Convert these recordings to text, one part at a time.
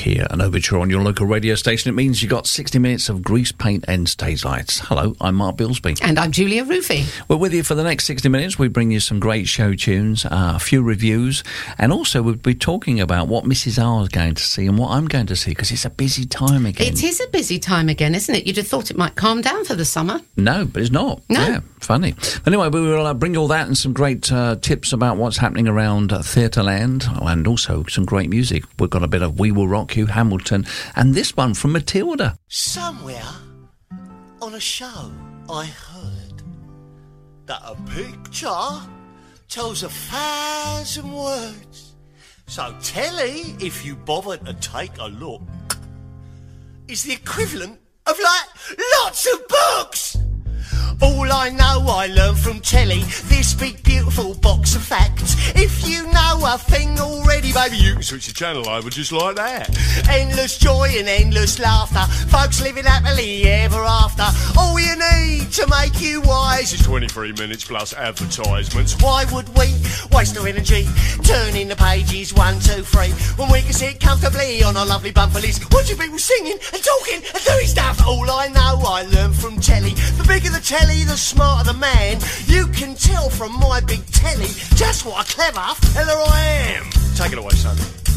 here, an overture on your local radio station. It means you got 60 minutes of grease paint and stage lights. Hello, I'm Mark Bilsby. And I'm Julia Roofy. We're with you for the next 60 minutes. We bring you some great show tunes, a few reviews, and also we'll be talking about what Mrs. R is going to see and what I'm going to see, because it's a busy time again. It is a busy time again, isn't it? You'd have thought it might calm down for the summer. No, but it's not. No. Yeah, funny. But anyway, we will bring you all that and some great tips about what's happening around Theatreland, and also some great music. We've got a bit of We Will Rock You, Hamilton, and this one from Matilda. Somewhere on a show I heard that a picture tells 1,000 words. So telly, if you bother to take a look, is the equivalent of like lots of books. All I know I learned from telly, this big beautiful box of facts. If you know a thing already, baby, you can switch the channel over just like that. Endless joy and endless laughter, folks living happily ever after. All you need to make you wise is 23 minutes plus advertisements. Why would we waste our energy turning the pages 1, 2, 3 when we can sit comfortably on our lovely bumper list, watching people singing and talking and doing stuff? All I know I learned from telly. The bigger the telly, the smarter the man. You can tell from my big telly just what a clever fella I am. Take it away, son.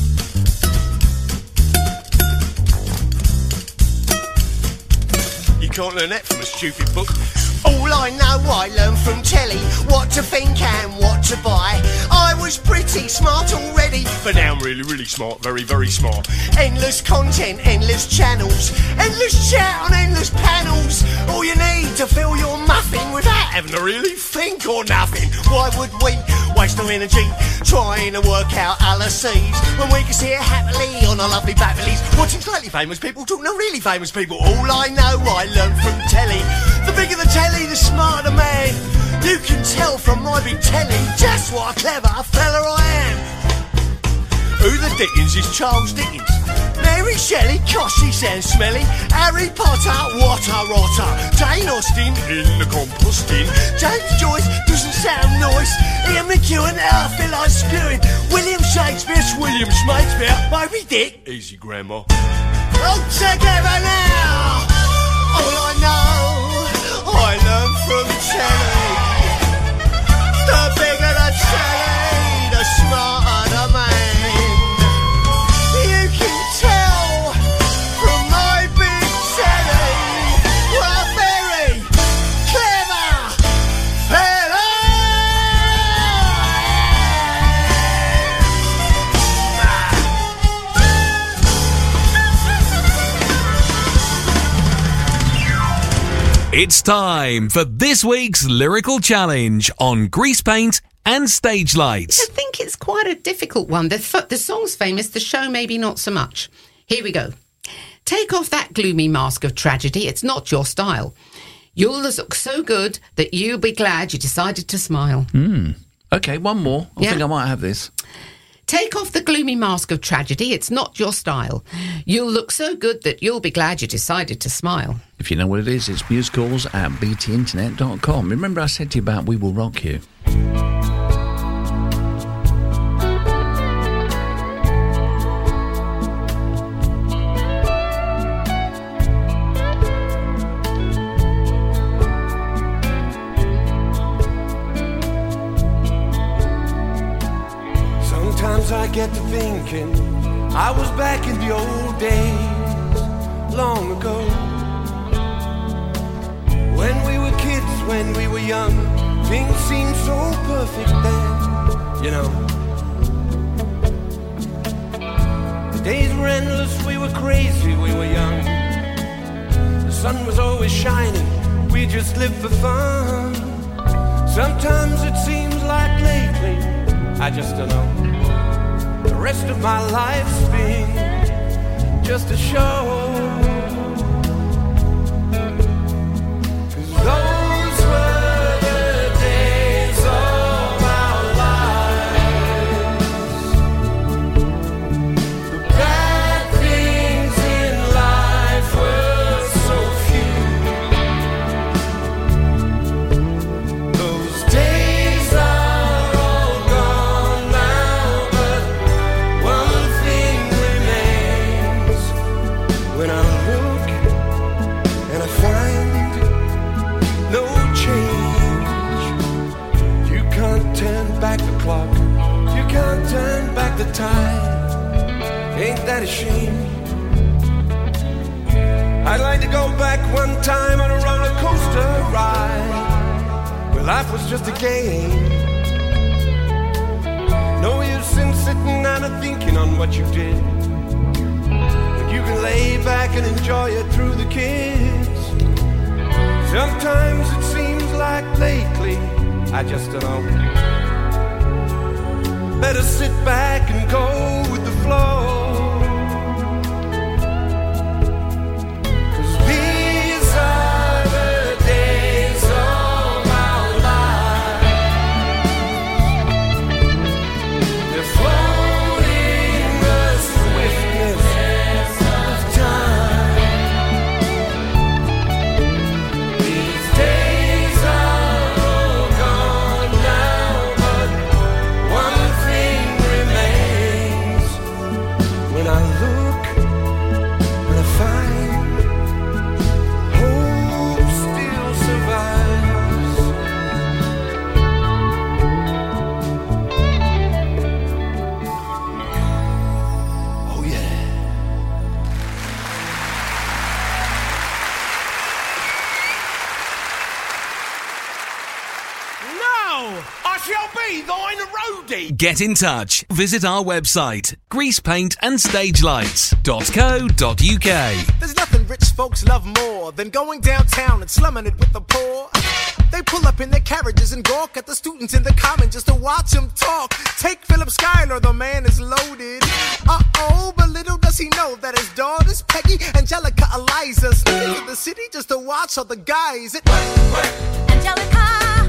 You can't learn that from a stupid book. All I know I learned from telly, what to think and what to buy. I was pretty smart already, but now I'm really, really smart, very, very smart. Endless content, endless channels, endless chat on endless panels. All you need to fill your muffin without having to really think or nothing. Why would we waste our energy trying to work out LSCs when we can sit happily on our lovely backleys, watching slightly famous people talking to really famous people? All I know I learned from telly. The bigger the telly, the smarter the man. You can tell from my big telly just what a clever fella I am. Who the Dickens is Charles Dickens? Mary Shelley, gosh, she sounds smelly. Harry Potter, what a rotter. Jane Austen, in the composting. James Joyce doesn't sound nice. Ian McEwan, I feel like spewing. William Shakespeare's William Shakespeare. Moby Dick, easy grandma. All together now. All I know, I learned from telly. The bigger the telly, the smarter the man. You can tell from my big telly what a very clever fella It's time for this week's Lyrical Challenge on Grease Paint and Stage Lights. I think it's quite a difficult one. The song's famous, the show maybe not so much. Here we go. Take off that gloomy mask of tragedy. It's not your style. You'll look so good that you'll be glad you decided to smile. Okay, one more. I think I might have this. Take off the gloomy mask of tragedy. It's not your style. You'll look so good that you'll be glad you decided to smile. If you know what it is, it's musicals at btinternet.com. Remember I said to you about We Will Rock You? Sometimes I get to thinking I was back in the old days, long ago, when we were kids, when we were young. Things seemed so perfect then, you know. The days were endless, we were crazy, we were young. The sun was always shining, we just lived for fun. Sometimes it seems like lately, I just don't know, the rest of my life's been just a show. 'Cause those were the days of our lives. The bad things in life were so few. Those days are all gone now, but one thing remains. clock. You can't turn back the tide. Ain't that a shame? I'd like to go back one time on a roller coaster ride, where life was just a game. No use in sitting and thinking on what you did, but you can lay back and enjoy it through the kids. Sometimes it seems like lately, I just don't know, better sit back and go with the flow. Get in touch. Visit our website, greasepaintandstagelights.co.uk. There's nothing rich folks love more than going downtown and slumming it with the poor. They pull up in their carriages and gawk at the students in the common just to watch them talk. Take Philip Schuyler, the man is loaded. Uh-oh, but little does he know that his daughters, Peggy, Angelica, Eliza, sneak into the city just to watch all the guys. Angelica,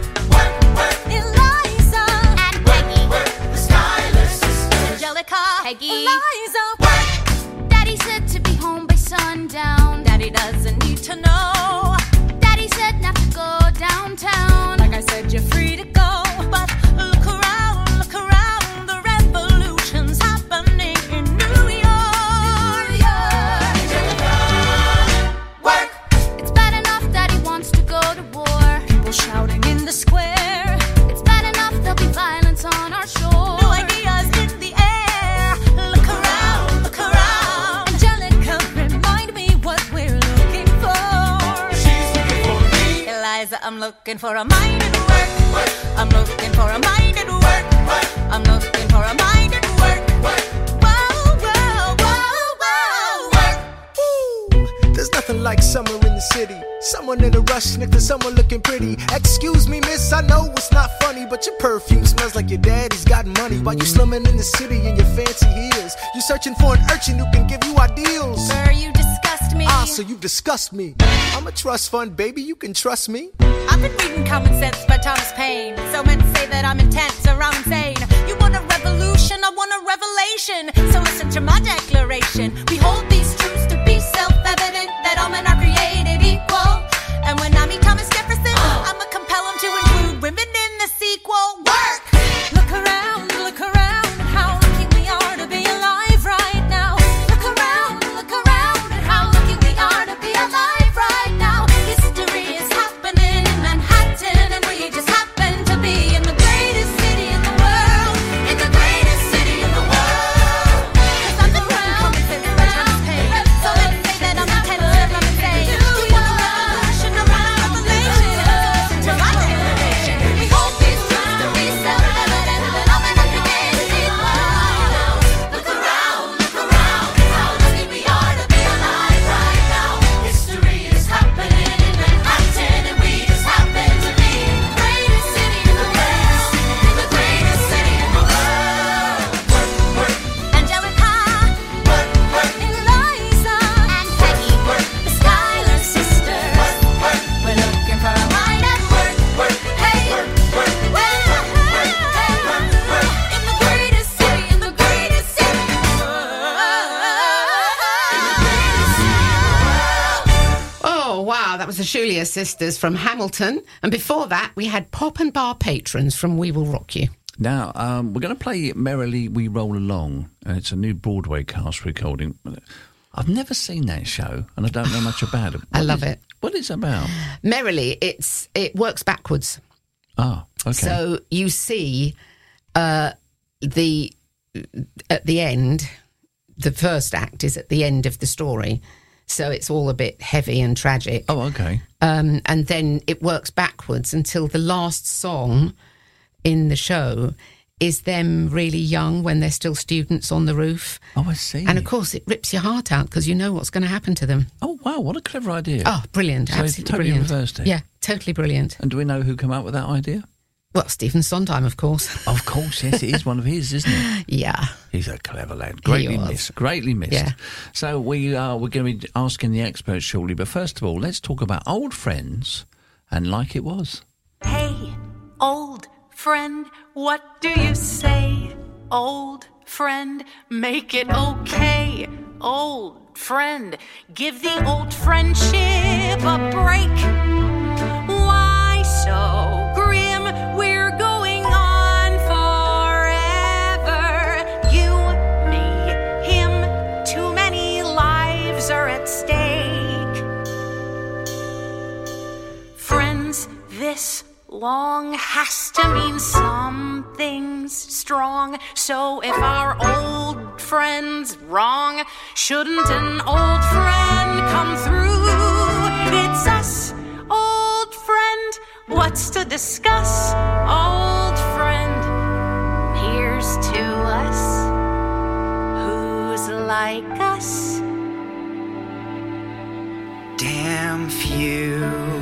Eliza, and Peggy, the Schuyler sisters. Angelica, Peggy, Eliza, Daddy said to be home by sundown. Daddy doesn't need to know. Daddy said not to go downtown. Like I said, you're free to go, but look around, the revolution's happening in New York. Angelica, work. It's bad enough Daddy wants to go to war. People shouting in the square. It's bad enough there'll be violence on our shore. New ideas in the air. Look around, Angelica, remind me what we're looking for. She's looking for me. Eliza, I'm looking for a mind at work. I'm looking for a mind at work. I'm looking for a mind at work. Whoa, whoa, whoa, whoa, work. Ooh, there's nothing like summer in the city. Someone in a rush next to someone looking pretty. Excuse me, miss, I know it's not funny, but your perfume smells like your daddy's got money. While you slumming in the city in your fancy heels, you searching for an urchin who can give you ideals. Sir, you disgust me. Ah, so you disgust me. I'm a trust fund, baby, you can trust me. I've been reading Common Sense by Thomas Paine. So men say that I'm intense or I'm insane. You want a revolution, I want a revelation. So listen to my declaration. We hold these truths to be self-evident, that all men are created equal. And when I meet Thomas Jefferson, I'ma compel him to include women in the sequel. Work! Look around, and how lucky we are to be alive right now. Look around, and how lucky we are to be alive right now. History is happening in Manhattan, and we just happen to be in the greatest city in the world. In the greatest city in the world. 'Cause I'm around, so let's say that I'm intense, I'm insane. You want a revolution, a revelation. To my declaration, we hold these truths to be self-evident, that all men are created equal. Look around, how lucky we are to be alive right now. History is happening in Manhattan, and we just happen to be in the greatest city in the world. In the greatest city in the world. Angelica, Eliza, and Peggy, the Schuyler sisters. We're looking for a mind at work. Hey, in the greatest city, in the greatest city in the world. Oh, wow, that was the Shulia Sisters from Hamilton. And before that, we had Pop and Bar Patrons from We Will Rock You. Now, we're going to play Merrily We Roll Along. It's a new Broadway cast recording. I've never seen that show, and I don't know much about it. I love it. What is it about? Merrily, it works backwards. Ah, okay. So you see At the end, the first act is at the end of the story, so it's all a bit heavy and tragic. Oh, okay. And then it works backwards until the last song in the show is them really young when they're still students on the roof. Oh, I see. And of course, it rips your heart out because you know what's going to happen to them. Oh, wow, what a clever idea. Oh, brilliant. So Absolutely totally brilliant. reversed it. Yeah, totally brilliant. And do we know who came up with that idea? Well, Stephen Sondheim, of course. Of course, yes, it is one of his, isn't it? Yeah. He's a clever lad. Greatly missed. Greatly missed. Yeah. So we're going to be asking the experts shortly, but first of all, let's talk about old friends and Like It Was. Hey, old friend, what do you say? Old friend, make it okay. Old friend, give the old friendship a break. Why so grim? We're going on forever. You, me, him, too many lives are at stake. Friends, this long has to mean something's strong. So if our old friend's wrong, shouldn't an old friend come through? It's us, old friend. What's to discuss, old friend? Here's to us. Who's like us? Damn few.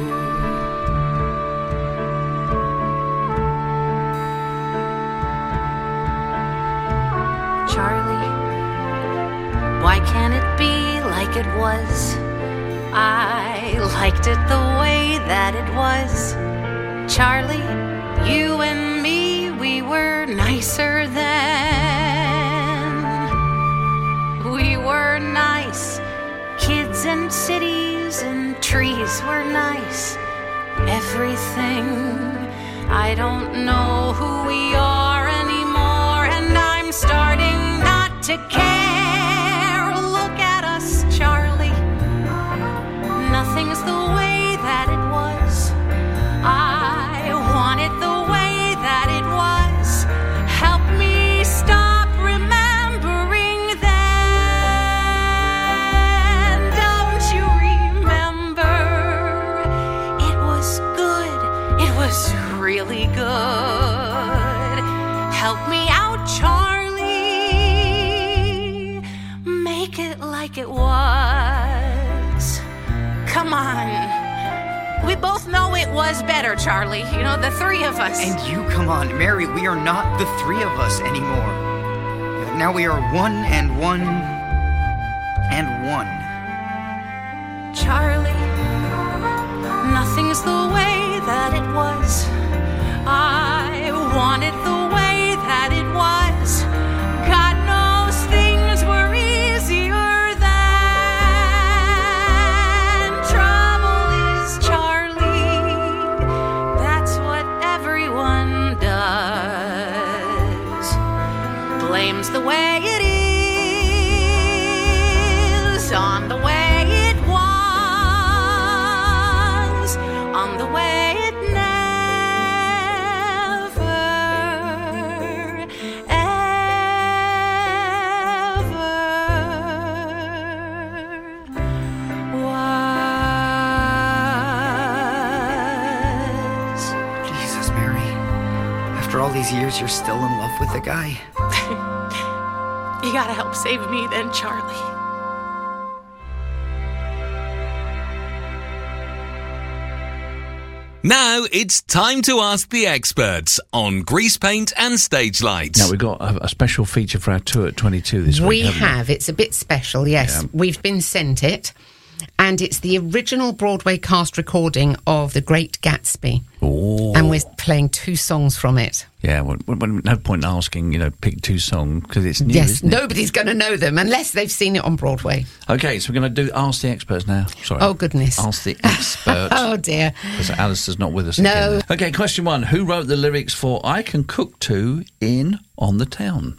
Charlie, why can't it be like it was? I liked it the way that it was. Charlie, you and me, we were nicer then. We were nice. Kids and cities and trees were nice. Everything. I don't know who we are anymore, and I'm starting not to care. Look at us, Charlie. Nothing's the way that it was. I want it the way that it was. Help me stop remembering then. Don't you remember? It was good. It was really good. Help me out, Charlie. Make it like it was. Come on. We both know it was better, Charlie. You know, the three of us. And you, come on, Mary, we are not the three of us anymore. Now we are one and one and one. Charlie, nothing's the way that it was. I want it the way that it was. God knows things were easier then. Trouble is, Charlie, that's what everyone does. Blames the way it is on the way it was, on the way it never, ever was. Jesus, Mary. After all these years, you're still in love with the guy? You gotta help save me then, Charlie. Now it's time to ask the experts on grease paint and stage lights. Now, we've got a special feature for our tour at 22 this week. We haven't have. It's a bit special, yes. Yeah. We've been sent it. And it's the original Broadway cast recording of The Great Gatsby. Oh. And we're playing 2 songs from it. Yeah, well, no point asking, pick 2 songs, because it's new, Yes, isn't it? nobody's going to know them unless they've seen it on Broadway. Okay, so we're going to do Ask the Experts now. Sorry. Oh, goodness. Ask the Experts. Oh, dear. Because Alistair's not with us No. again. Okay, question 1. Who wrote the lyrics for I Can Cook To in On the Town?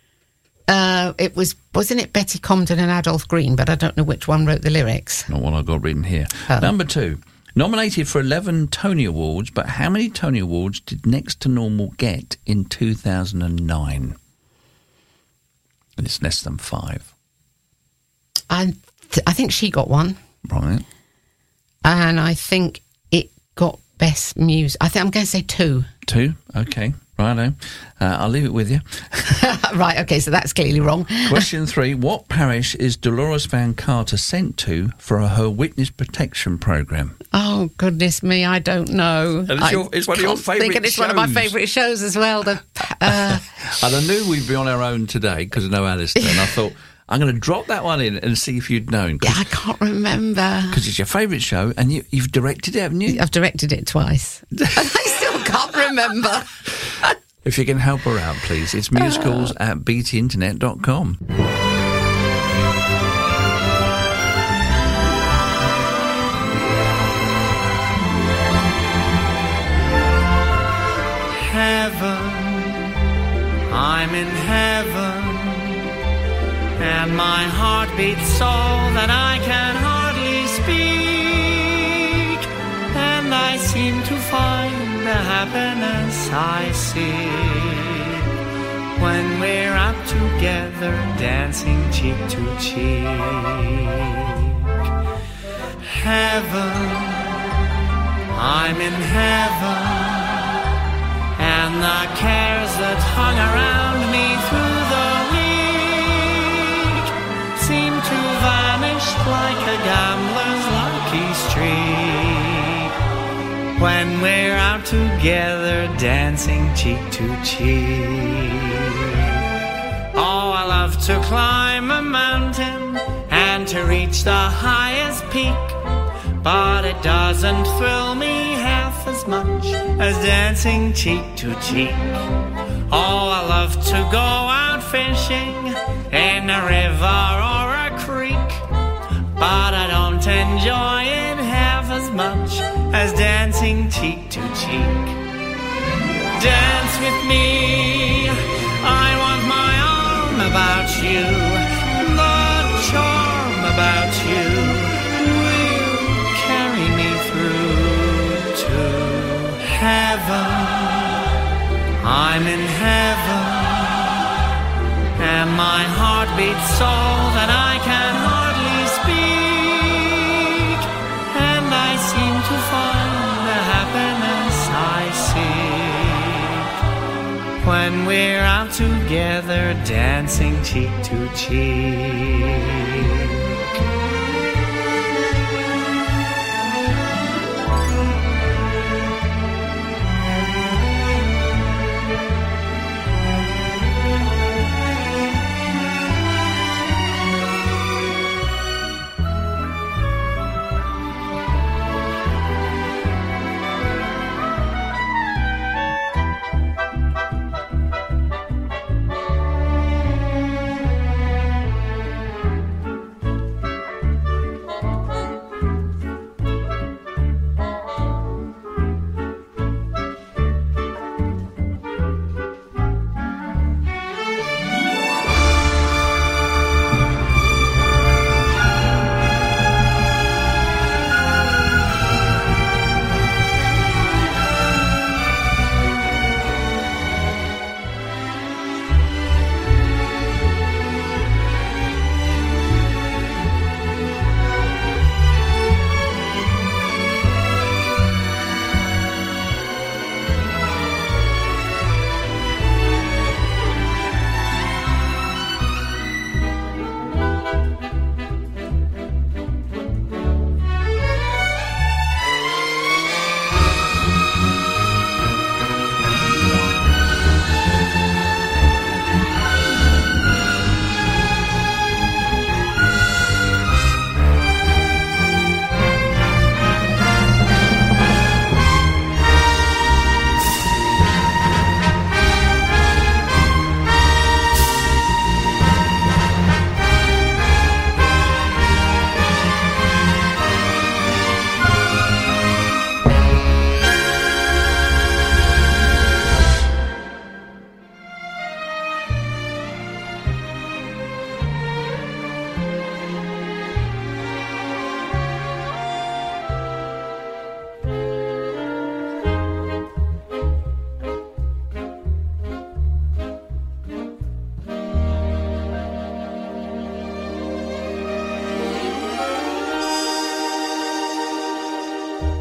Wasn't it Betty Comden and Adolph Green, but I don't know which one wrote the lyrics. Not what I've got written here. Oh. Number 2. Nominated for 11 Tony Awards, but how many Tony Awards did Next to Normal get in 2009? And it's less than 5. I think she got one. Right. And I think it got Best Music. I think I'm going to say 2. 2? Okay. Righto. I'll leave it with you. Right, okay, so that's clearly wrong. Question 3. What parish is Dolores Van Carter sent to for her witness protection programme? Oh, goodness me, I don't know. And it's one of your favourite shows. It's one of my favourite shows as well. And I knew we'd be on our own today because I know Alistair, and I thought, I'm going to drop that one in and see if you'd known. Yeah, I can't remember. Because it's your favourite show, and you've directed it, haven't you? I've directed it twice. And I still can't remember. If you can help her out, please. It's musicals@btinternet.com. Heaven, I'm in heaven, and my heart beats so that I can hardly speak, and I seem to find the happiness I seek when we're out together dancing cheek to cheek. Heaven, I'm in heaven, and the cares that hung around me through the week seem to vanish like a gambler's lucky streak when we're out together dancing cheek to cheek. Oh, I love to climb a mountain and to reach the highest peak, but it doesn't thrill me half as much as dancing cheek to cheek. Oh, I love to go out fishing in a river or a creek, but I don't enjoy it half as much as dancing cheek to cheek. Dance with me, I want my arm about you, the charm about you will carry me through to heaven. I'm in heaven, and my heart beats so that I can hardly speak, and I seem to find the happiness I seek when we're out together dancing cheek to cheek.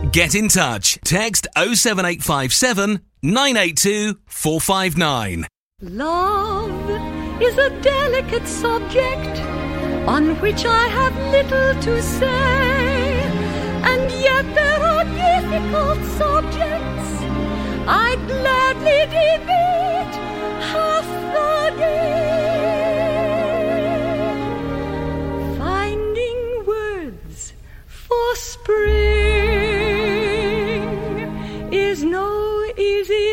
Get in touch. Text 07857 982 459. Love is a delicate subject on which I have little to say, and yet there are difficult subjects I'd gladly debate half the day. Finding words for spring is no easy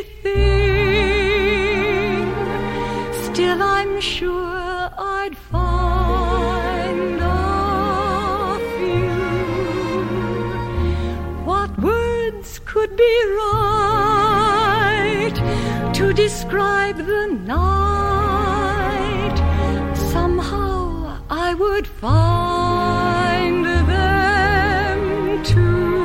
thing. Still, I'm sure I'd find a few. What words could be right to describe the night? Somehow I would find them too.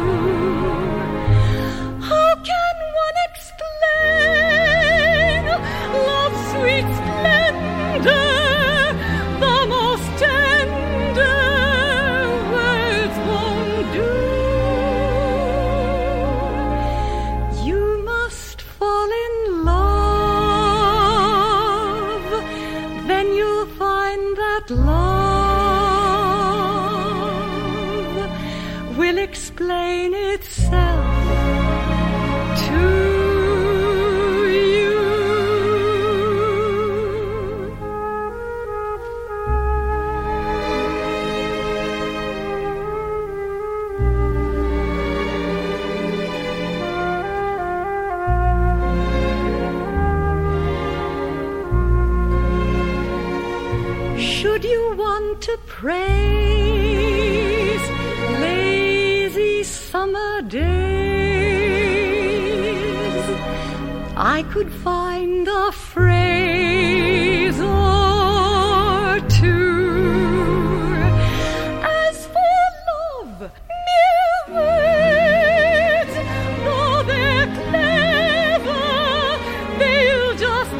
How can one explain love's sweet splendor? The most tender words won't do. You must fall in love, then you'll find that love will explain itself to you. Should you want to praise lazy summer days, I could find a phrase or two. As for love, mere words, though they're clever, they'll just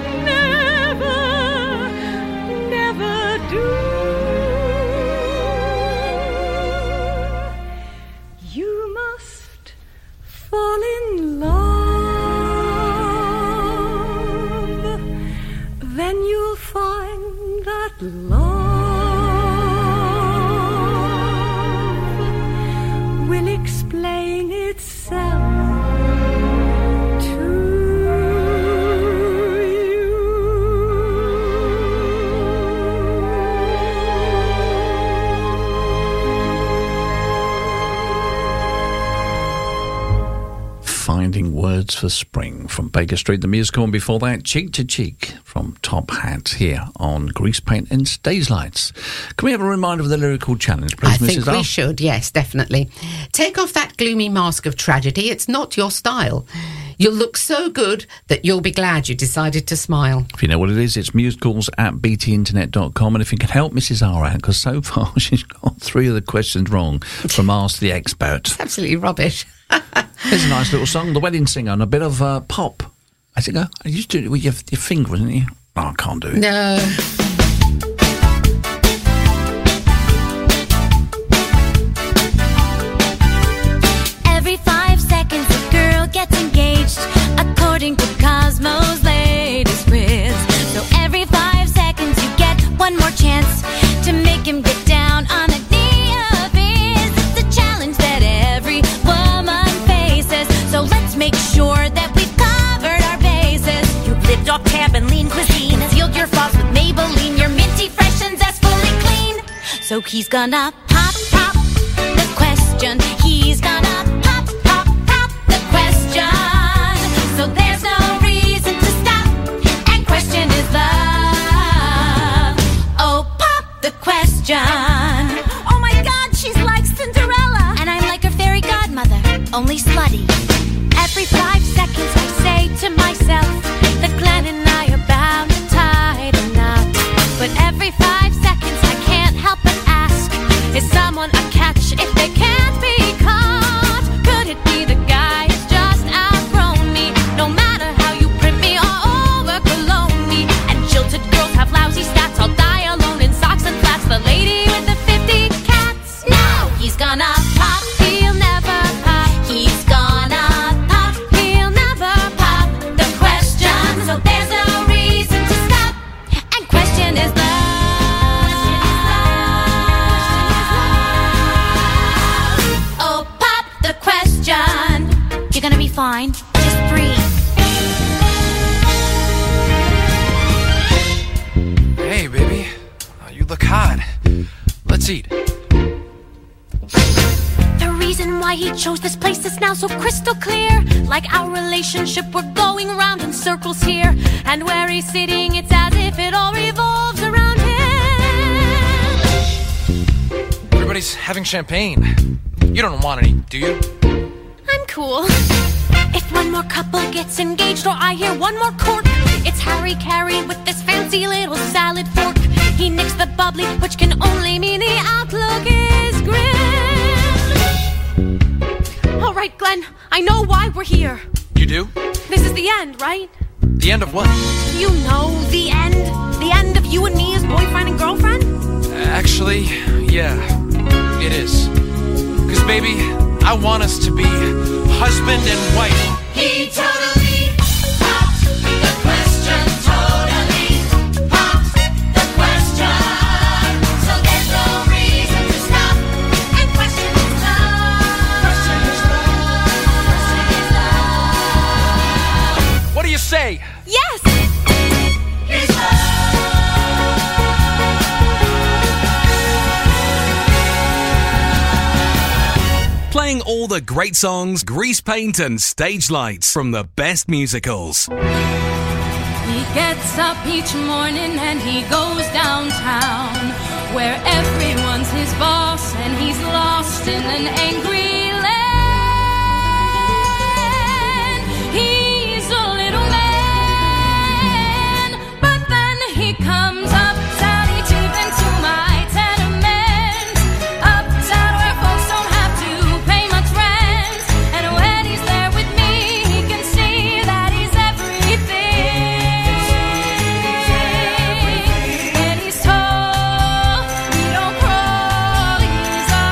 never do. You must fall in love, then you'll find that love will explain itself to you. Finding Words for Spring from Baker Street, the musical, and before that, Cheek to Cheek from Top Hat here on Grease Paint and Stage Lights. Can we have a reminder of the lyrical challenge, please, I Mrs. think R? we should, yes, definitely. Take off that gloomy mask of tragedy. It's not your style. You'll look so good that you'll be glad you decided to smile. If you know what it is, it's musicals@btinternet.com. And if you can help Mrs. R out, because so far she's got 3 of the questions wrong from Ask the Expert. It's absolutely rubbish. There's a nice little song, The Wedding Singer, and a bit of pop. How's it go? You used to do it with your finger, wasn't you? Oh, I can't do it. No. Every 5 seconds a girl gets engaged, according to Cosmo's latest quiz. So every 5 seconds you get one more chance to make him get down on a knee of his. It's a challenge that every woman faces, so let's make sure that we've covered our bases. You've lived off tab and lean cuisine, sealed your flaws with Maybelline, you're minty fresh and zestfully clean. So he's gonna pop the question. He's gonna pop the question. So there's no reason to stop and question his love. Oh, pop the question. Oh my God, she's like Cinderella, and I'm like her fairy godmother, only slutty. Every 5 seconds I say to myself that Glenn and I are bound and tied a knot. But every 5 seconds I can't help but ask, is someone a catch if they can't be caught? Could it be the guy who's just outgrown me? No matter how you print me or overcologne me. And jilted girls have lousy stats, I'll die alone in socks and flats. The lady with the 50 cats? No! He's gonna pop, he'll never pop. He's fine. Just breathe. Hey, baby. You look hot. Let's eat. The reason why he chose this place is now so crystal clear. Like our relationship, we're going round in circles here. And where he's sitting, it's as if it all revolves around him. Everybody's having champagne. You don't want any, do you? I'm cool. If one more couple gets engaged or I hear one more cork, it's Harry Carey with this fancy little salad fork. He nicks the bubbly, which can only mean the outlook is grim. All right, Glenn, I know why we're here. You do? This is the end, right? The end of what? You know, the end. The end of you and me as boyfriend and girlfriend? Actually, yeah, it is. 'Cause baby, I want us to be husband and wife. He totally popped the question, totally popped the question. So there's no reason to stop and question his love. Question his love. What do you say? Yes! His love. Playing all the great songs, grease paint and stage lights from the best musicals. He gets up each morning and he goes downtown, where everyone's his boss and he's lost in an angry land. He's a little man, but then he comes uptown, he tubes into my tenement, uptown where folks don't have to pay much rent. And when he's there with me, he can see that he's everything. And he's tall, he don't crawl, he's a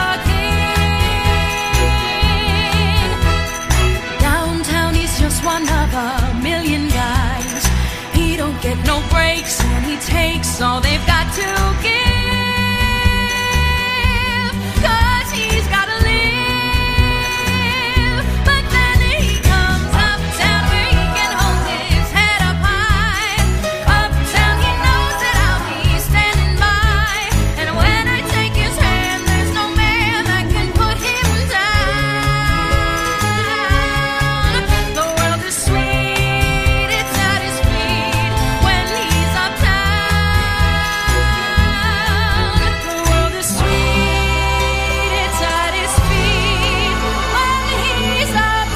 king. Downtown he's just one of a million guys. He don't get no breaks and he takes all they've got to give. 'Cause he's gotta live. But then he comes uptown where he can hold his head up high. Uptown he knows that I'll be standing by. And when I take his hand, there's no man that can put him down. The world is sweet, it's at his feet when he's uptown. The world is sweet, it's at his feet when he's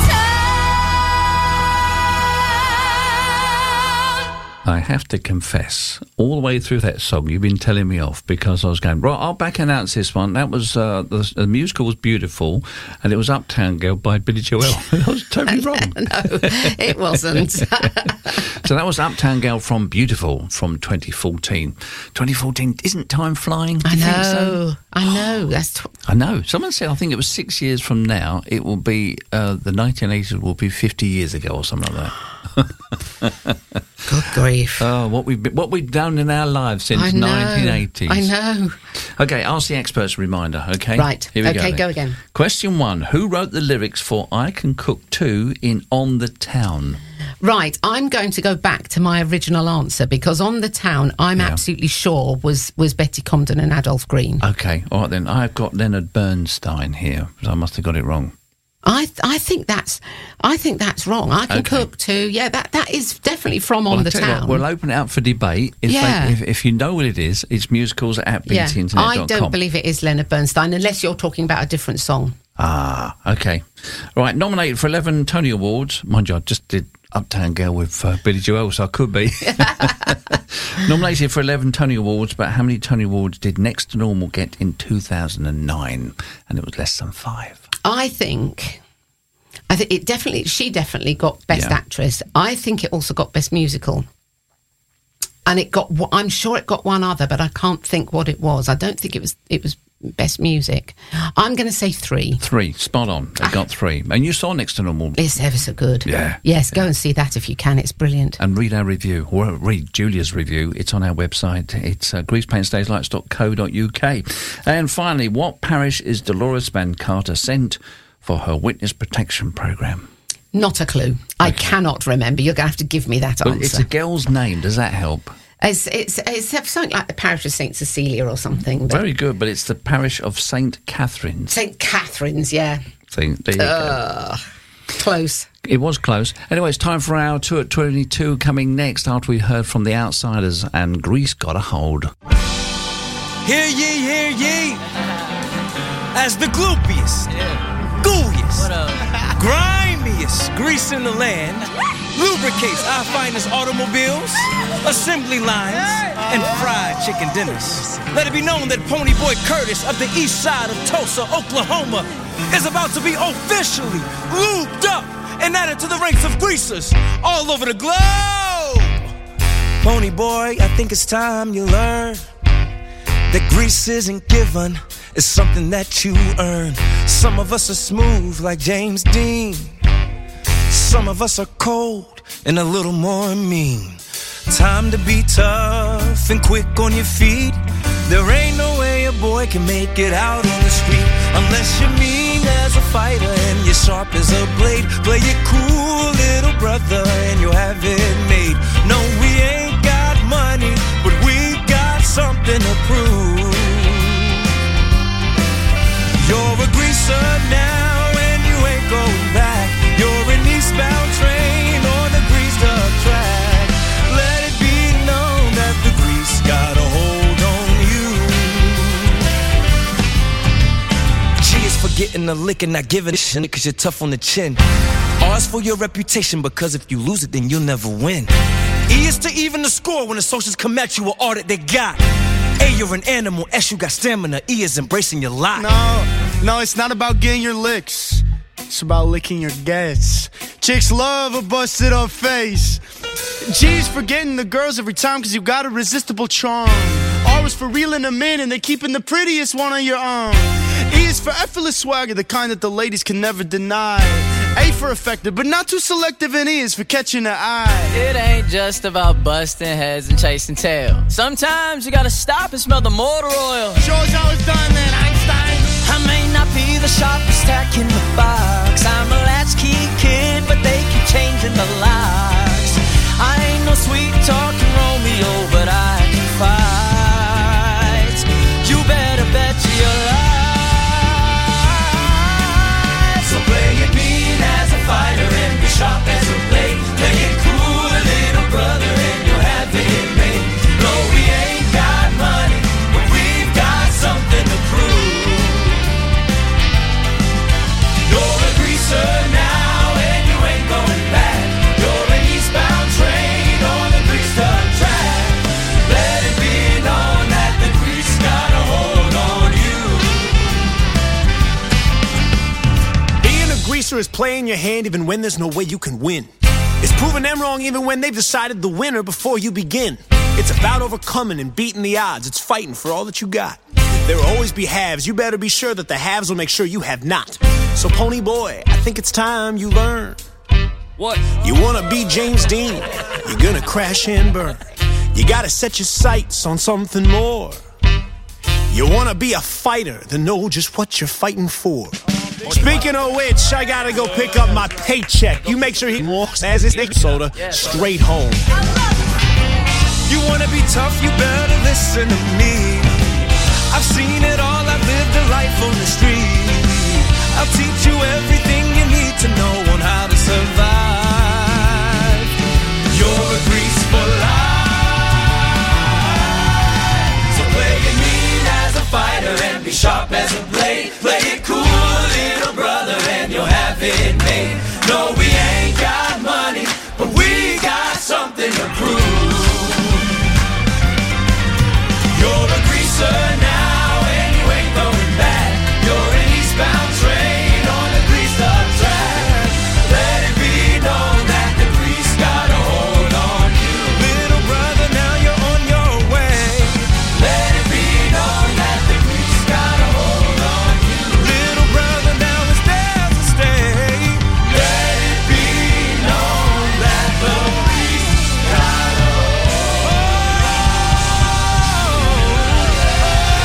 uptown. I have to confess, all the way through that song, you've been telling me off because I was going, right, I'll back announce this one. That was, the musical was beautiful, and it was Uptown Girl by Billy Joel. I was totally wrong. No, it wasn't. So that was Uptown Girl from Beautiful from 2014. 2014, isn't time flying? Do I you think so? know. I know. That's I know. Someone said, I think it was 6 years from now, it will be, the 1980s will be 50 years ago or something like that. good grief. Oh, what we've done in our lives since I know. 1980s. I know. Okay, ask the experts reminder, okay? Right. Here we Okay, go. go again. Question 1. Who wrote the lyrics for I Can Cook Too in On the Town? Right, I'm going to go back to my original answer because On the Town, I'm absolutely sure was Betty Comden and Adolph Green. Okay, all right then. I've got Leonard Bernstein here, because I must have got it wrong. I think that's wrong. I Can Cook Too. Yeah, that is definitely from On Well, the I'll tell you what, Town. we'll open it up for debate. If you know what it is, it's musicals at bbcinternet.com. I don't believe it is Leonard Bernstein unless you're talking about a different song. Ah, okay. Right, nominated for 11 Tony Awards. Mind you, I just did Uptown Girl with Billy Joel, so I could be. Nominated for 11 Tony Awards, but how many Tony Awards did Next to Normal get in 2009? And it was less than 5. I think she definitely got Best Actress. I think it also got Best Musical. And I'm sure it got one other, but I can't think what it was. I don't think it was Best Music. I'm going to say 3. 3, spot on. They got 3. And you saw Next to Normal. It's ever so good. Yeah. Yes, go and see that if you can. It's brilliant. And read our review, or read Julia's review. It's on our website. It's greasepaintstagelights.co.uk. And finally, what parish is Dolores Van Carter sent for her witness protection programme? Not a clue. I cannot remember. You're going to have to give me that Well, answer. it's a girl's name. Does that help? It's something like the parish of St Cecilia or something. But Very good, but it's the parish of St. Catherine's. St Catherine's, yeah. There you go. Close. It was close. Anyway, it's time for our 2 at 22 coming next after we heard from the Outsiders and Grease Got a Hold. Hear ye, as the gloopiest, gooeyest, grimiest grease in the land lubricates our finest automobiles, assembly lines, and fried chicken dinners. Let it be known that Pony Boy Curtis of the east side of Tulsa, Oklahoma, is about to be officially lubed up and added to the ranks of greasers all over the globe. Pony Boy, I think it's time you learn that grease isn't given, it's something that you earn. Some of us are smooth like James Dean. Some of us are cold and a little more mean. Time to be tough and quick on your feet. There ain't no way a boy can make it out on the street unless you're mean as a fighter and you're sharp as a blade. Play it cool, little brother, and you'll have it made. No, we ain't got money, but we got something to prove. You're a greaser now and you ain't going back. You're an eastbound train on the greased up track. Let it be known that the grease got a hold on you. G is for getting a lick and not giving a shit cause you're tough on the chin. R is for your reputation because if you lose it then you'll never win. E is to even the score when the socials come at you with all that they got. A, you're an animal. S, you got stamina. E is embracing your lot. No, it's not about getting your licks. It's about licking your guts. Chicks love a busted up face. G's for getting the girls every time cause you got a resistible charm. R is for reeling them in and they keeping the prettiest one on your arm. E is for effortless swagger, the kind that the ladies can never deny. A for effective, but not too selective, and E is for catching the eye. It ain't just about busting heads and chasing tail. Sometimes you gotta stop and smell the motor oil. Show us how it's done then, Einstein. I may not be the sharpest tack in the box. I'm a latchkey kid, but they keep changing the locks. I ain't no sweet talking Romeo, but I can fight. You better bet your life. So play it mean as a fighter and be sharp as a blade. Play it cool, little brother, and you'll have it made. No, we ain't got money, but we've got something to prove. You're a greaser now and you ain't going back. You're an eastbound train on the greased up track. Let it be known that the grease got a hold on you. Being a greaser is playing your hand even when there's no way you can win. It's proving them wrong even when they've decided the winner before you begin. It's about overcoming and beating the odds. It's fighting for all that you got. There will always be halves. You better be sure that the halves will make sure you have not. So Pony Boy, I think it's time you learn. What? You wanna be James Dean, you're gonna crash and burn. You gotta set your sights on something more. You wanna be a fighter, then know just what you're fighting for. Speaking of which, I gotta go pick up my paycheck. You make sure he walks as his soda straight home. You wanna be tough, you better listen to me. I've seen it all, I've lived a life on the street. I'll teach you everything you need to know on how to survive. You're a grease for life. So play it mean as a fighter and be sharp as a blade. Play it cool, little brother, and you'll have it made. No, we ain't got money, but we got something to prove. You're a greaser now and you ain't going back. You're an eastbound train on the greased up track. Let it be known that the grease got a hold on you. Little brother, now you're on your way. Let it be known that the grease got a hold on you. Little brother, now it's there to stay. Let it be known that the grease got a hold on you.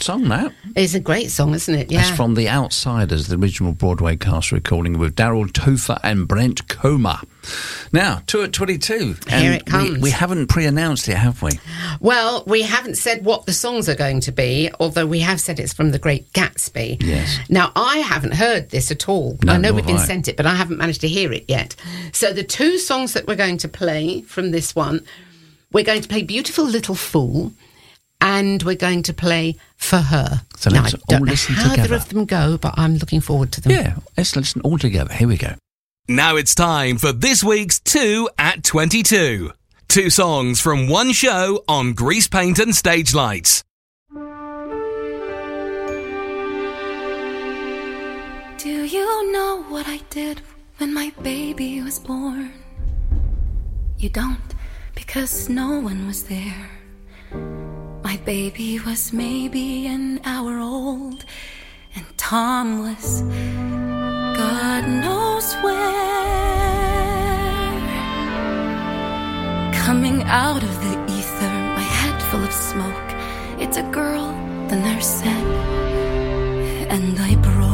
song, that. It's a great song, isn't it? Yeah. It's from The Outsiders, the original Broadway cast recording with Daryl Topher and Brent Comer. Now, 2 at 22. Here it comes. We haven't pre-announced it, have we? Well, we haven't said what the songs are going to be, although we have said it's from The Great Gatsby. Yes. Now, I haven't heard this at all. No, I know nor we've have been I. sent it, but I haven't managed to hear it yet. So the 2 songs that we're going to play from this one, we're going to play Beautiful Little Fool, and we're going to play For Her. So now, let's I don't all know listen how together. either of them go, but I'm looking forward to them. Yeah, let's listen all together. Here we go. Now it's time for this week's 2 at 22. 2 songs from one show on Grease Paint and Stage Lights. Do you know what I did when my baby was born? You don't, because no one was there. My baby was maybe an hour old, and Tom was God knows where. Coming out of the ether, my head full of smoke. It's a girl, the nurse said, and I broke.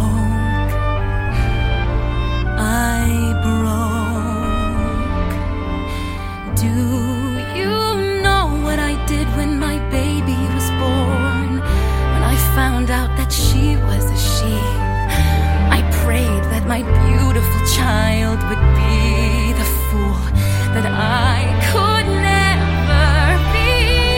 Do you know what I did when my baby was born? When I found out that she was a she, I prayed that my beautiful child would be the fool that I could never be.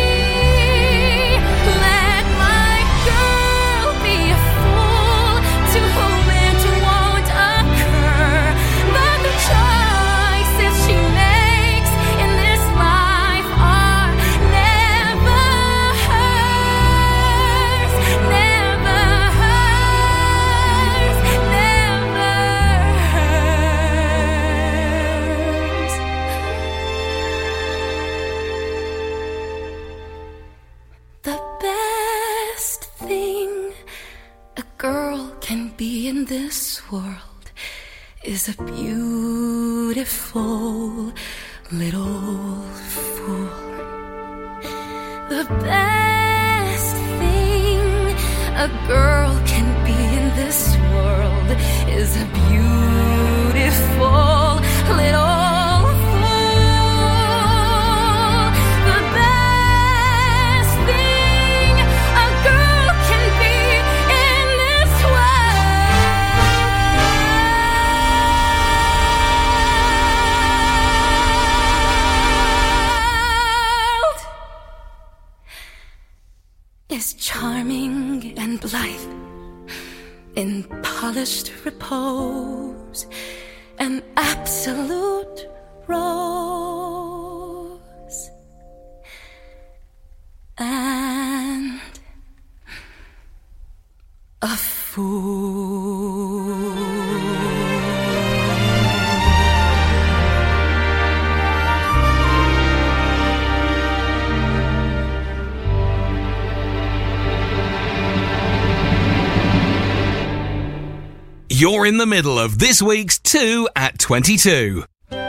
Let my girl be a fool to whom it won't occur. But the choices she makes in this life are never hers, never hers, never hers. The best thing a girl can be in this world is a beautiful little fool. The best thing a girl can be in this world is a beautiful little fool. The best thing a girl can be in this world is charming and blithe, in polished repose, an absolute rose, and a fool. You're in the middle of this week's 2 at 22.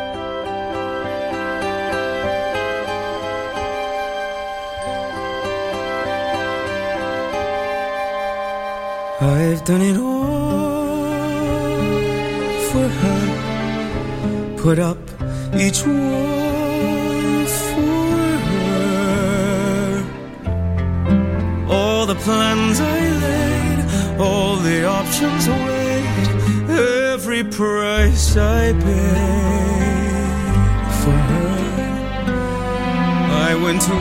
I've done it all for her, put up each wall for her. All the plans I laid, all the options weighed, every price I paid for her. I went to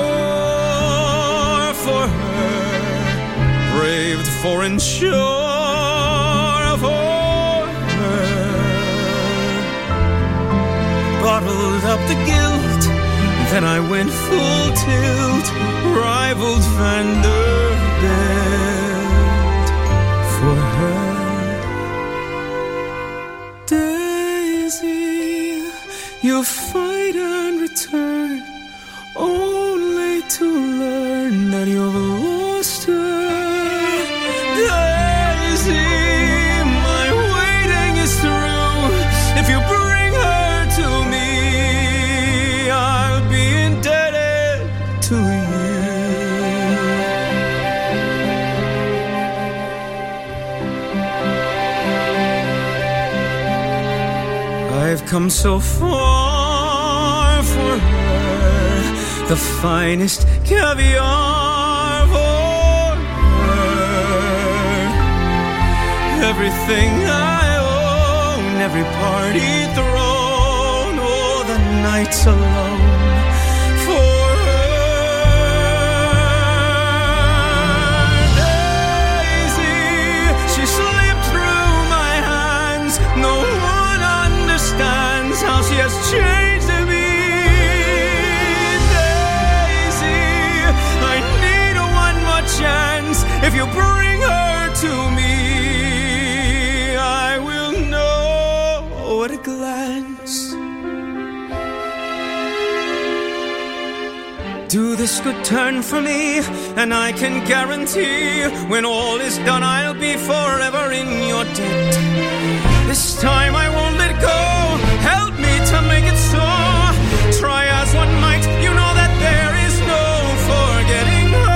war for her, braved foreign shore for her, bottled up the guilt, then I went full tilt, rivaled Vanderbilt for her. Daisy, you fight and return, only to learn that you've lost her. Daisy, my waiting is through. If you bring her to me, I'll be indebted to you. I've come so far for her, the finest caviar for her. Everything I own, every party thrown, oh, the nights alone for her. Daisy, she slipped through my hands. No one understands how she has changed me. Daisy, I need one more chance. If you bring her to me, I will know at a glance. Do this good turn for me, and I can guarantee when all is done, I'll be forever in your debt. This time I won't let go. Help me to make it so. Try as one might, you know that there is no forgetting her.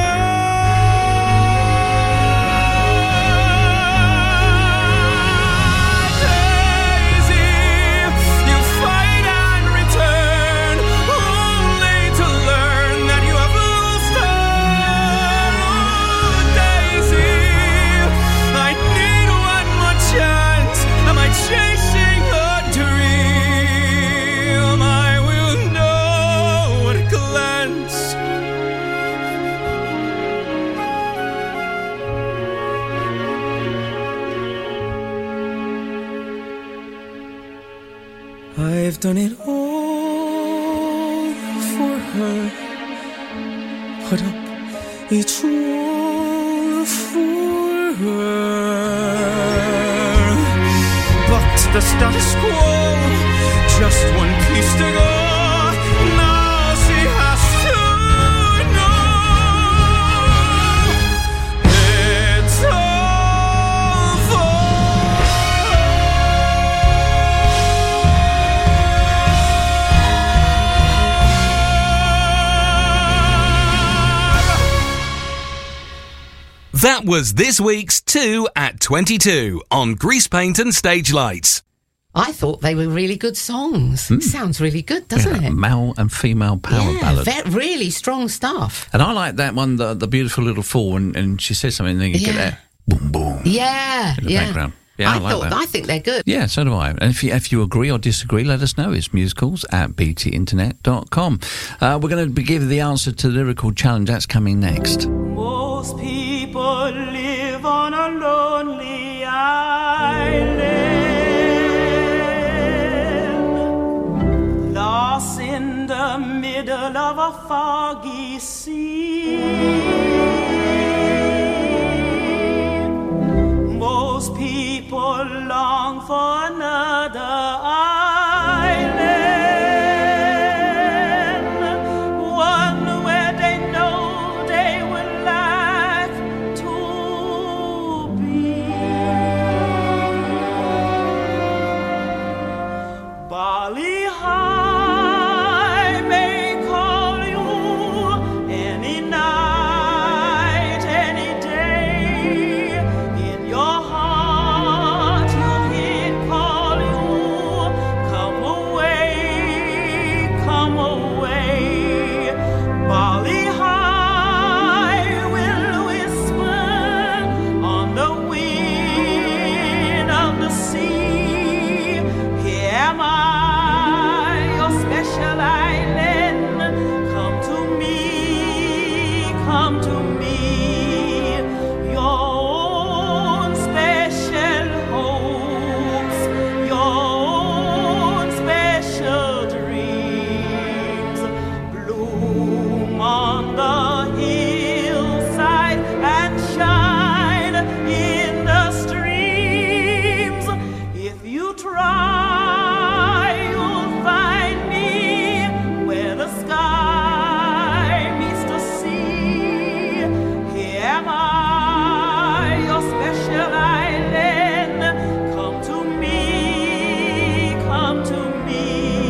Daisy, you fight and return, only to learn that you have lost her. Oh, Daisy, I need one more chance. Am I chasing a dream? I will know at a glance. I've done it all for her. Put up each wall for her. But the status quo, just one piece to go. Now she has to know it's all for That was this week's 2 at 22 on Grease Paint and Stage Lights. I thought they were really good songs. Sounds really good, doesn't it? Male and female power ballad. Really strong stuff. And I like that one, the beautiful little fall, and she says something, and then you get that boom, boom Yeah, in the background. Yeah, I like that. I think they're good. Yeah, so do I. And if you agree or disagree, let us know. It's musicals@btinternet.com. We're going to give the answer to the lyrical challenge. That's coming next. Most people live on a lonely island, lost in the middle of a foggy sea. Most people long for another island, one where they know they will like to be. Bali High may call you any night, any day. In your heart you'll hear it call you. Come away, come away. Bali High will whisper on the wind of the sea. Here am I, your special island. Come to me, come to me. Your own special hopes, your own special dreams bloom on the hillside and shine in the streams. If you try, you'll find me where the sky meets the sea. Here am I, your special island. Come to me, come to me.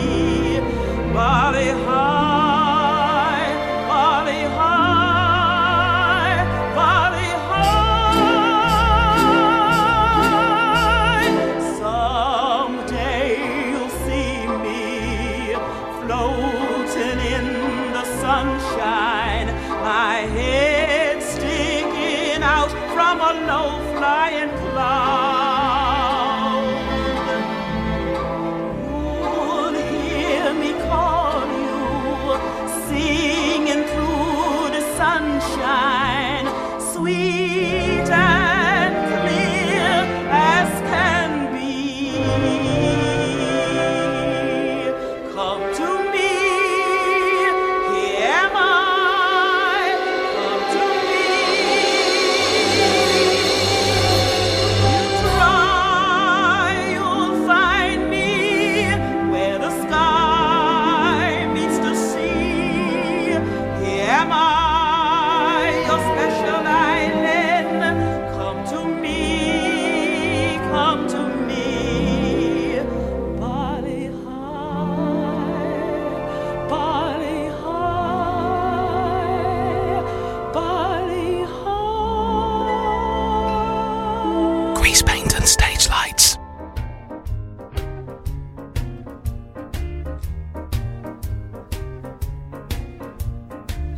Bali high, Bali high, Bali high. Someday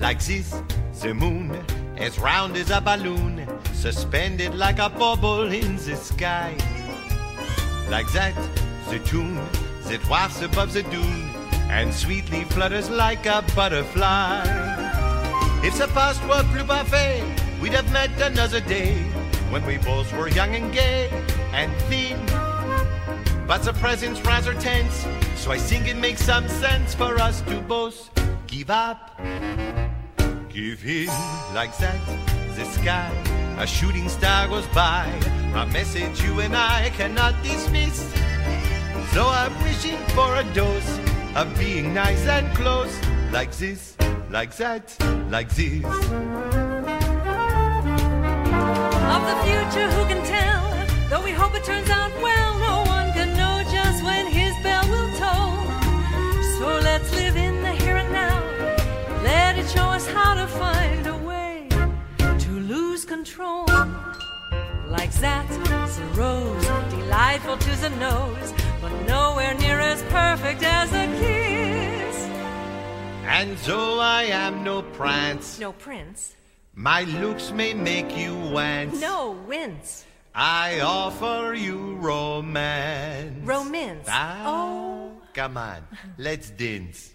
Like this, the moon, as round as a balloon, suspended like a bubble in the sky. Like that, the tune that wafts above the dune and sweetly flutters like a butterfly. If the past were plus parfait, we'd have met another day when we both were young and gay and thin. But the present's rather tense, so I think it makes some sense for us to both give up. Give in like that, the sky, a shooting star goes by, a message you and I cannot dismiss. So I'm wishing for a dose of being nice and close, like this, like that, like this. Of the future, who can tell? Though we hope it turns out well, no one can know just when his bell will toll. So let's live in the here and now. Let it show us how to find a way to lose control. Like that, the rose, delightful to the nose, but nowhere near as perfect as a kiss. And though I am no prance, No prince, my looks may make you wince. no wince, I offer you romance. romance. Ah, come on, let's dance.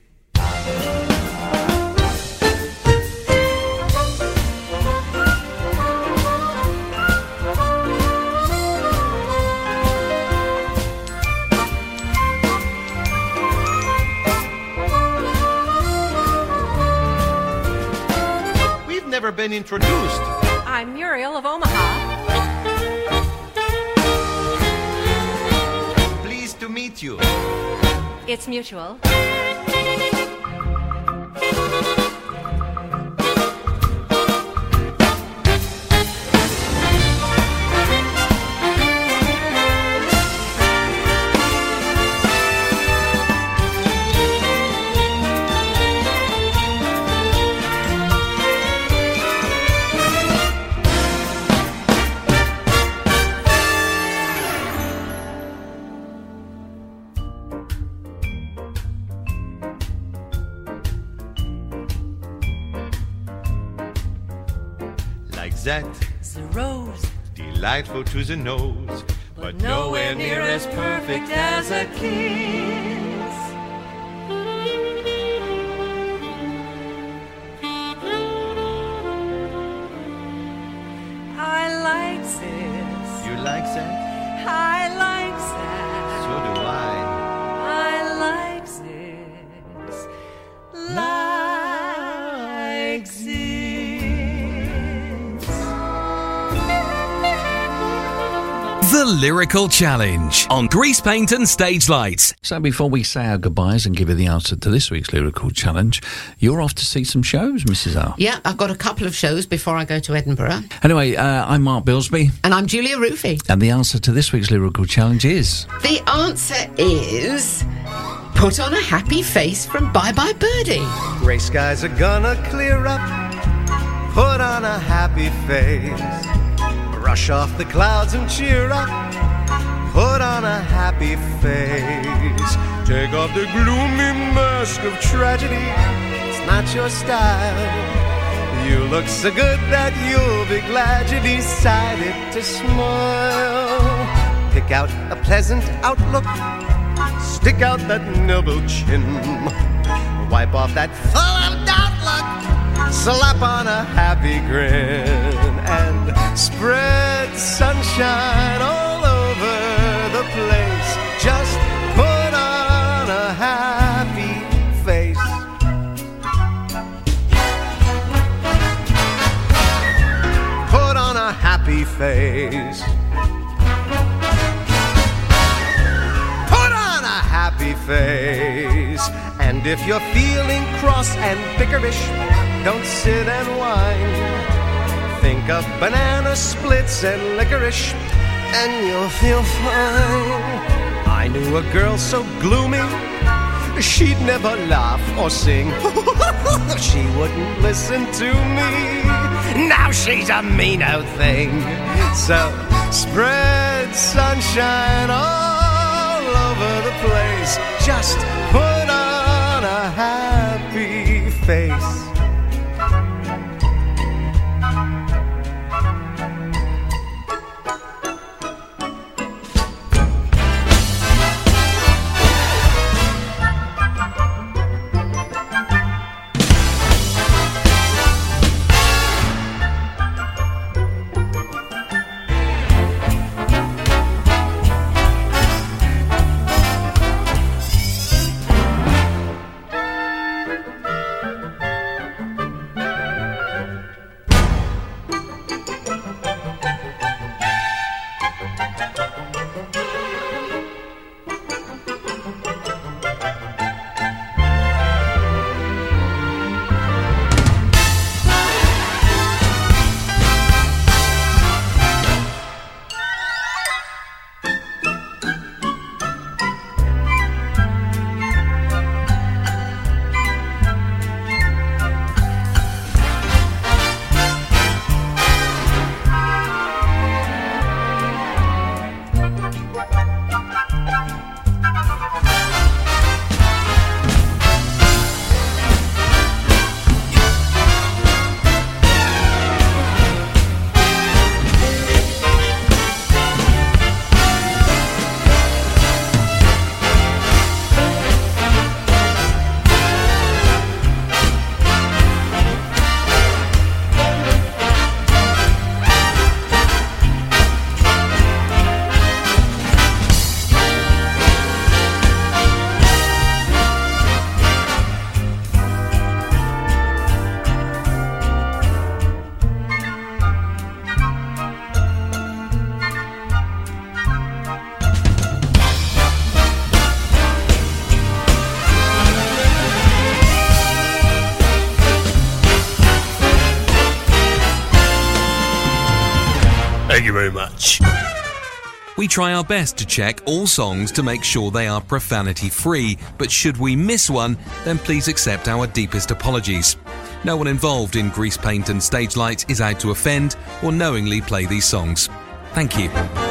We've never been introduced. I'm Muriel of Omaha. Pleased to meet you. It's mutual. Like that, The rose, delightful to the nose, but nowhere near as perfect as a kiss. I like this. You like that? I like that. So do I. I like this. Like this. The Lyrical Challenge on Grease Paint and Stage Lights. So before we say our goodbyes and give you the answer to this week's Lyrical Challenge, you're off to see some shows, Mrs. R. Yeah, I've got a couple of shows before I go to Edinburgh. Anyway, I'm Mark Bilsby. And I'm Julia Roofy. And the answer to this week's Lyrical Challenge is... The answer is... Put on a happy face from Bye Bye Birdie. Gray skies are gonna clear up. Put on a happy face. Brush off the clouds and cheer up. Put on a happy face. Take off the gloomy mask of tragedy. It's not your style. You look so good that you'll be glad you decided to smile. Pick out a pleasant outlook. Stick out that noble chin. Wipe off that full of doubt look. Slap on a happy grin. And spread sunshine all over the place. Just put on a happy face. Put on a happy face. Put on a happy face. And if you're feeling cross and bickerish, don't sit and whine. Think of banana splits and licorice, and you'll feel fine. I knew a girl so gloomy, she'd never laugh or sing. She wouldn't listen to me. Now she's a mean old thing. So spread sunshine all over the place. Just put on a happy face. very much. We try our best to check all songs to make sure they are profanity-free, but should we miss one, then please accept our deepest apologies. No one involved in Grease Paint and Stage Lights is out to offend or knowingly play these songs. Thank you.